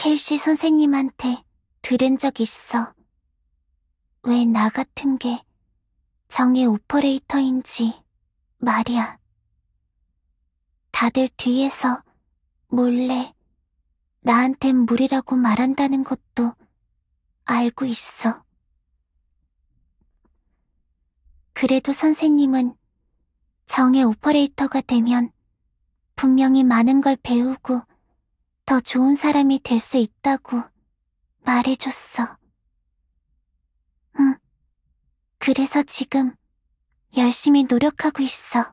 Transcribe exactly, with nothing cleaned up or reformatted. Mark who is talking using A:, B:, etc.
A: 켈시 선생님한테 들은 적 있어. 왜 나 같은 게 정의 오퍼레이터인지 말이야. 다들 뒤에서 몰래 나한텐 무리라고 말한다는 것도 알고 있어. 그래도 선생님은 정의 오퍼레이터가 되면 분명히 많은 걸 배우고 더 좋은 사람이 될 수 있다고 말해줬어. 응. 그래서 지금 열심히 노력하고 있어.